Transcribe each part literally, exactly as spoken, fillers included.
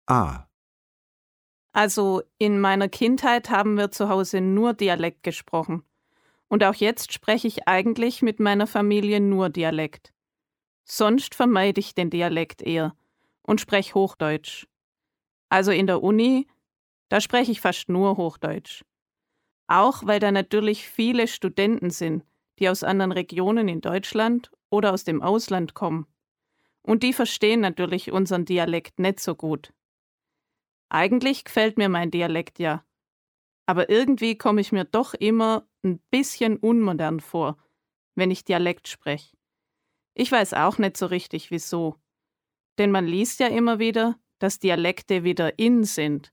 A. Also in meiner Kindheit haben wir zu Hause nur Dialekt gesprochen. Und auch jetzt spreche ich eigentlich mit meiner Familie nur Dialekt. Sonst vermeide ich den Dialekt eher und spreche Hochdeutsch. Also in der Uni, da spreche ich fast nur Hochdeutsch. Auch weil da natürlich viele Studenten sind, die aus anderen Regionen in Deutschland oder aus dem Ausland kommen. Und die verstehen natürlich unseren Dialekt nicht so gut. Eigentlich gefällt mir mein Dialekt ja. Aber irgendwie komme ich mir doch immer ein bisschen unmodern vor, wenn ich Dialekt spreche. Ich weiß auch nicht so richtig, wieso. Denn man liest ja immer wieder, dass Dialekte wieder in sind.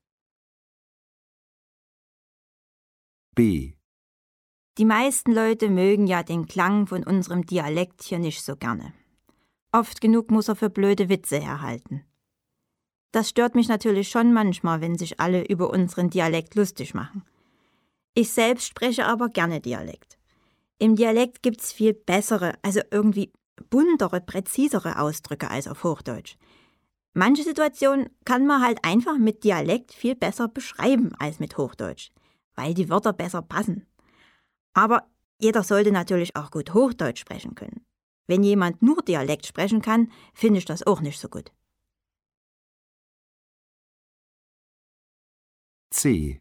B. Die meisten Leute mögen ja den Klang von unserem Dialekt hier nicht so gerne. Oft genug muss er für blöde Witze herhalten. Das stört mich natürlich schon manchmal, wenn sich alle über unseren Dialekt lustig machen. Ich selbst spreche aber gerne Dialekt. Im Dialekt gibt's viel bessere, also irgendwie buntere, präzisere Ausdrücke als auf Hochdeutsch. Manche Situationen kann man halt einfach mit Dialekt viel besser beschreiben als mit Hochdeutsch, weil die Wörter besser passen. Aber jeder sollte natürlich auch gut Hochdeutsch sprechen können. Wenn jemand nur Dialekt sprechen kann, finde ich das auch nicht so gut. C.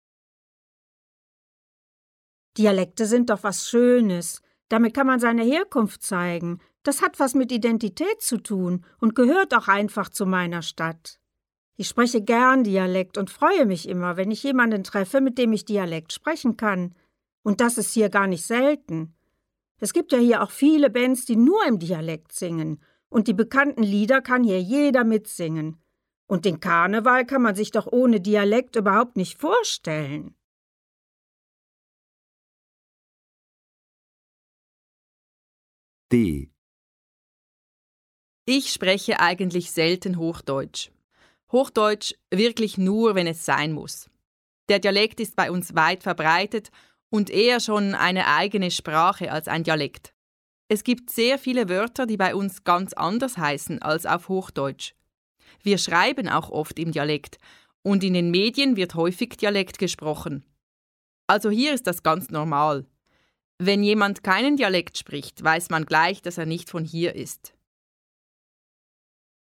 Dialekte sind doch was Schönes. Damit kann man seine Herkunft zeigen. Das hat was mit Identität zu tun und gehört auch einfach zu meiner Stadt. Ich spreche gern Dialekt und freue mich immer, wenn ich jemanden treffe, mit dem ich Dialekt sprechen kann. Und das ist hier gar nicht selten. Es gibt ja hier auch viele Bands, die nur im Dialekt singen. Und die bekannten Lieder kann hier jeder mitsingen. Und den Karneval kann man sich doch ohne Dialekt überhaupt nicht vorstellen. D. Ich spreche eigentlich selten Hochdeutsch. Hochdeutsch wirklich nur, wenn es sein muss. Der Dialekt ist bei uns weit verbreitet und eher schon eine eigene Sprache als ein Dialekt. Es gibt sehr viele Wörter, die bei uns ganz anders heißen als auf Hochdeutsch. Wir schreiben auch oft im Dialekt und in den Medien wird häufig Dialekt gesprochen. Also hier ist das ganz normal. Wenn jemand keinen Dialekt spricht, weiß man gleich, dass er nicht von hier ist.